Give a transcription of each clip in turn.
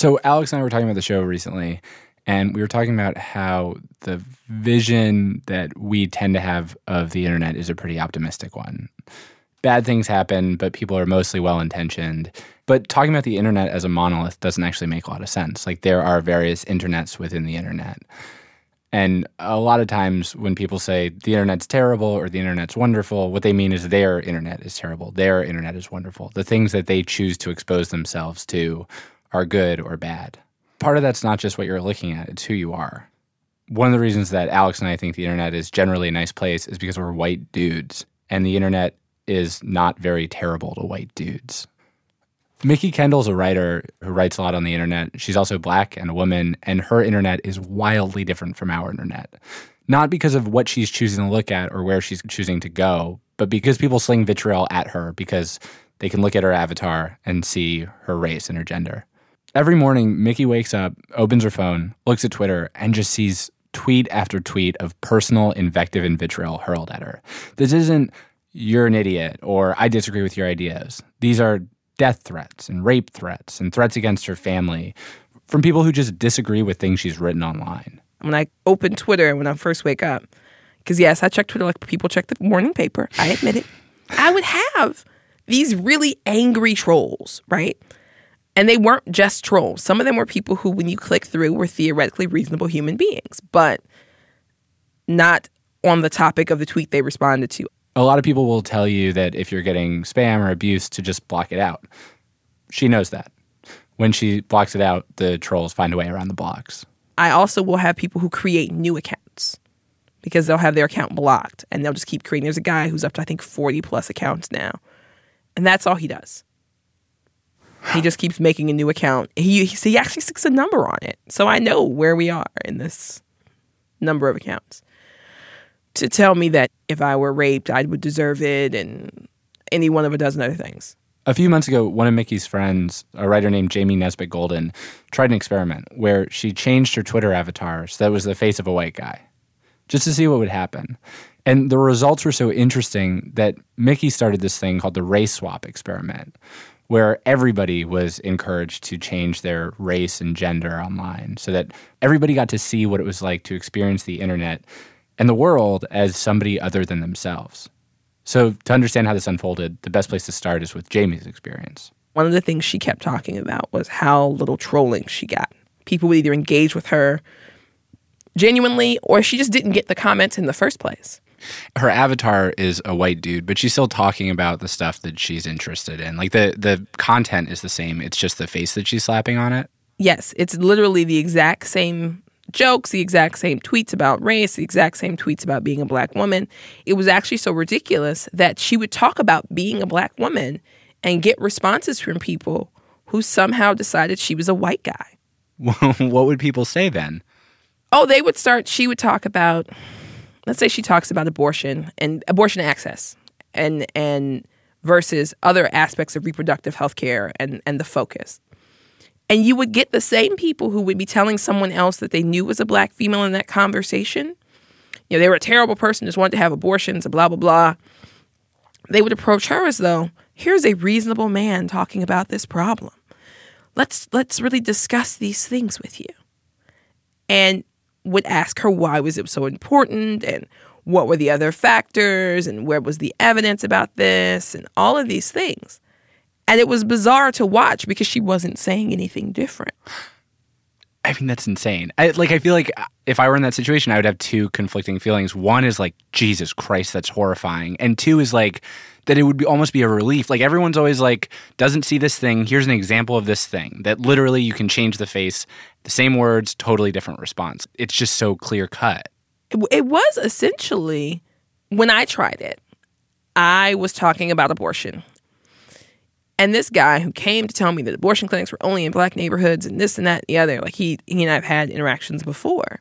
So Alex and I were talking about the show recently, and we were talking about how the vision that we tend to have of the internet is a pretty optimistic one. Bad things happen, but people are mostly well-intentioned. But talking about the internet as a monolith doesn't actually make a lot of sense. Like, there are various internets within the internet. And a lot of times when people say the internet's terrible or the internet's wonderful, what they mean is their internet is terrible, their internet is wonderful. The things that they choose to expose themselves to are good or bad. Part of that's not just what you're looking at, it's who you are. One of the reasons that Alex and I think the internet is generally a nice place is because we're white dudes, and the internet is not very terrible to white dudes. Mikki Kendall's a writer who writes a lot on the internet. She's also Black and a woman, and her internet is wildly different from our internet. Not because of what she's choosing to look at or where she's choosing to go, but because people sling vitriol at her because they can look at her avatar and see her race and her gender. Every morning, Mikki wakes up, opens her phone, looks at Twitter, and just sees tweet after tweet of personal invective and vitriol hurled at her. This isn't, you're an idiot, or I disagree with your ideas. These are death threats and rape threats and threats against her family from people who just disagree with things she's written online. When I open Twitter when I first wake up, because yes, I check Twitter like people check the morning paper, I admit it, I would have these really angry trolls, right? And they weren't just trolls. Some of them were people who, when you click through, were theoretically reasonable human beings, but not on the topic of the tweet they responded to. A lot of people will tell you that if you're getting spam or abuse to just block it out. She knows that. When she blocks it out, the trolls find a way around the blocks. I also will have people who create new accounts because they'll have their account blocked and they'll just keep creating. There's a guy who's up to, I think, 40 plus accounts now. And that's all he does. He just keeps making a new account. He actually sticks a number on it. So I know where we are in this number of accounts. To tell me that if I were raped, I would deserve it and any one of a dozen other things. A few months ago, one of Mikki's friends, a writer named Jamie Nesbitt Golden, tried an experiment where she changed her Twitter avatar so that it was the face of a white guy, just to see what would happen. And the results were so interesting that Mikki started this thing called the race swap experiment, where everybody was encouraged to change their race and gender online so that everybody got to see what it was like to experience the internet and the world as somebody other than themselves. So to understand how this unfolded, the best place to start is with Jamie's experience. One of the things she kept talking about was how little trolling she got. People would either engage with her genuinely or she just didn't get the comments in the first place. Her avatar is a white dude, but she's still talking about the stuff that she's interested in. Like the content is the same. It's just the face that she's slapping on it. Yes, it's literally the exact same jokes, the exact same tweets about race, the exact same tweets about being a Black woman. It was actually so ridiculous that she would talk about being a Black woman and get responses from people who somehow decided she was a white guy. What would people say then? Oh, she would talk about, let's say she talks about abortion and abortion access and versus other aspects of reproductive health care and the focus. And you would get the same people who would be telling someone else that they knew was a Black female in that conversation. You know, they were a terrible person, just wanted to have abortions and blah, blah, blah. They would approach her as though, here's a reasonable man talking about this problem. Let's really discuss these things with you. And would ask her why was it so important and what were the other factors and where was the evidence about this and all of these things. And it was bizarre to watch because she wasn't saying anything different. I mean, that's insane. I feel like if I were in that situation, I would have two conflicting feelings. One is like, Jesus Christ, that's horrifying. And two is like, that it would almost be a relief. Like everyone's always like, doesn't see this thing. Here's an example of this thing that literally you can change the face, the same words, totally different response. It's just so clear cut. It was essentially, when I tried it, I was talking about abortion. And this guy who came to tell me that abortion clinics were only in Black neighborhoods and this and that and the other, like he and I have had interactions before.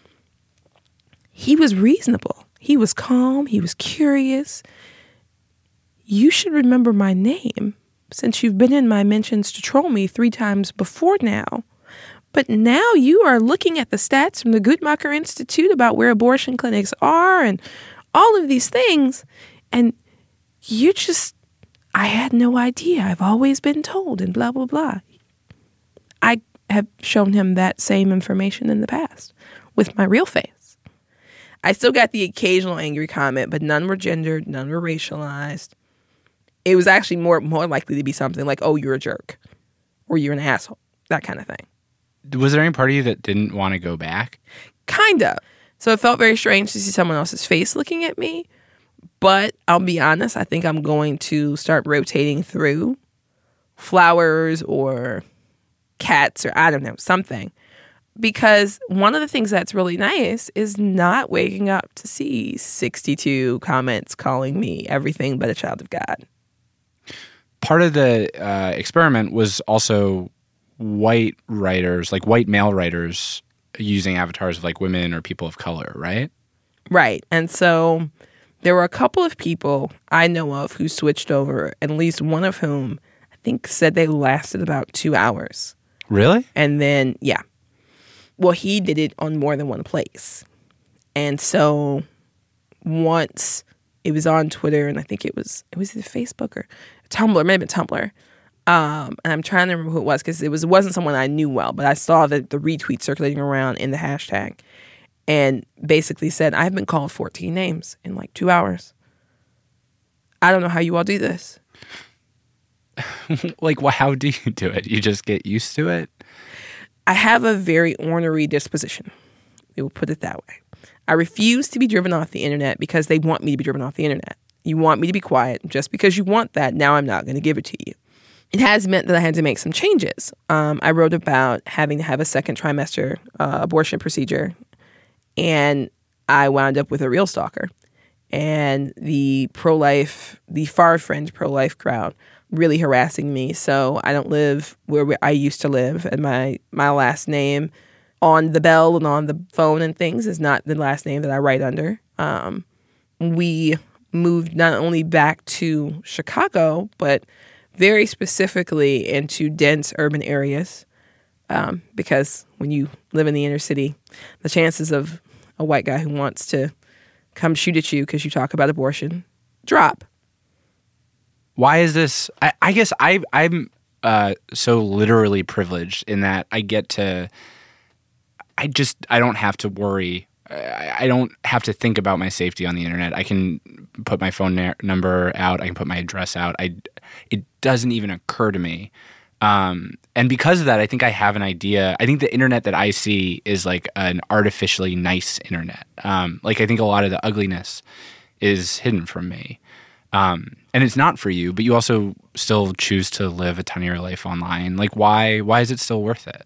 He was reasonable. He was calm. He was curious. You should remember my name since you've been in my mentions to troll me 3 times before now. But now you are looking at the stats from the Guttmacher Institute about where abortion clinics are and all of these things. And you just, I had no idea. I've always been told and blah, blah, blah. I have shown him that same information in the past with my real face. I still got the occasional angry comment, but none were gendered, none were racialized. It was actually more likely to be something like, oh, you're a jerk, or you're an asshole, that kind of thing. Was there any part of you that didn't want to go back? Kind of. So it felt very strange to see someone else's face looking at me. But I'll be honest, I think I'm going to start rotating through flowers or cats or I don't know, something. Because one of the things that's really nice is not waking up to see 62 comments calling me everything but a child of God. Part of the experiment was also white writers, like white male writers, using avatars of like women or people of color, right? Right. And so there were a couple of people I know of who switched over, at least one of whom I think said they lasted about 2 hours. Really? And then, yeah. Well, he did it on more than one place. And so once it was on Twitter, and I think it was either Facebook or Tumblr, maybe Tumblr. And I'm trying to remember who it was because it wasn't someone I knew well, but I saw the retweet circulating around in the hashtag and basically said, I've been called 14 names in like 2 hours. I don't know how you all do this. Like, well, how do you do it? You just get used to it? I have a very ornery disposition. We will put it that way. I refuse to be driven off the internet because they want me to be driven off the internet. You want me to be quiet. Just because you want that, now I'm not going to give it to you. It has meant that I had to make some changes. I wrote about having to have a second trimester abortion procedure, and I wound up with a real stalker. And the far fringe pro-life crowd really harassing me. So I don't live where I used to live, and my last name on the bell and on the phone and things is not the last name that I write under. We moved not only back to Chicago, but very specifically into dense urban areas, because when you live in the inner city, the chances of a white guy who wants to come shoot at you because you talk about abortion drop. Why is this? I guess I'm so literally privileged in that I get to. I don't have to worry. I don't have to think about my safety on the internet. I can put my phone number out. I can put my address out. It doesn't even occur to me. And because of that, I think I have an idea. I think the internet that I see is like an artificially nice internet. Like I think a lot of the ugliness is hidden from me. And it's not for you, but you also still choose to live a ton of your life online. Like why is it still worth it?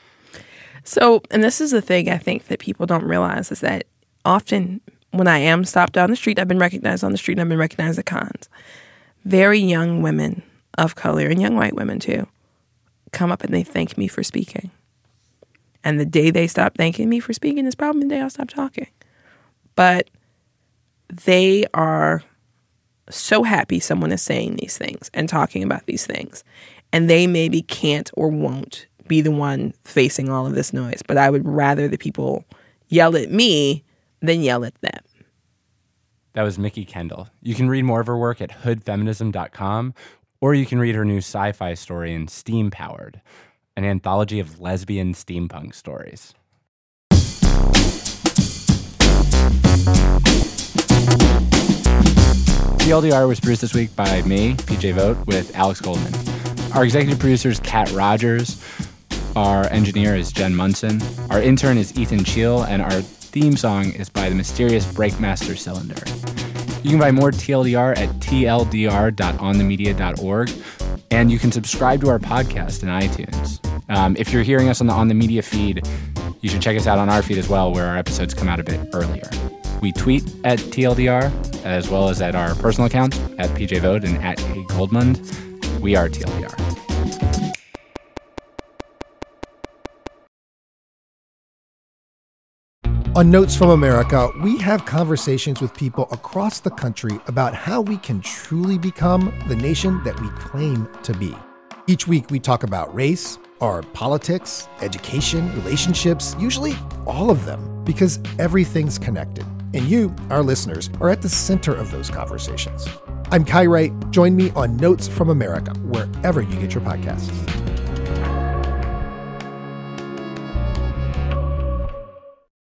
So, and this is the thing I think that people don't realize is that often when I am stopped down the street, I've been recognized on the street and I've been recognized at cons. Very young women of color and young white women too come up and they thank me for speaking. And the day they stop thanking me for speaking is probably the day I'll stop talking. But they are so happy someone is saying these things and talking about these things. And they maybe can't or won't be the one facing all of this noise. But I would rather the people yell at me than yell at them. That was Mikki Kendall. You can read more of her work at hoodfeminism.com, or you can read her new sci-fi story in Steam Powered, an anthology of lesbian steampunk stories. TLDR was produced this week by me, PJ Vogt, with Alex Goldman. Our executive producer is Kat Rogers. Our engineer is Jen Munson. Our intern is Ethan Cheel, and our theme song is by the mysterious Breakmaster Cylinder. You can buy more TLDR at tldr.onthemedia.org, and you can subscribe to our podcast in iTunes. If you're hearing us on the On the Media feed, you should check us out on our feed as well, where our episodes come out a bit earlier. We tweet at TLDR, as well as at our personal accounts, at PJ Vogt and at A Goldmund. We are TLDR. On Notes from America, we have conversations with people across the country about how we can truly become the nation that we claim to be. Each week we talk about race, our politics, education, relationships, usually all of them, because everything's connected. And you, our listeners, are at the center of those conversations. I'm Kai Wright. Join me on Notes from America, wherever you get your podcasts.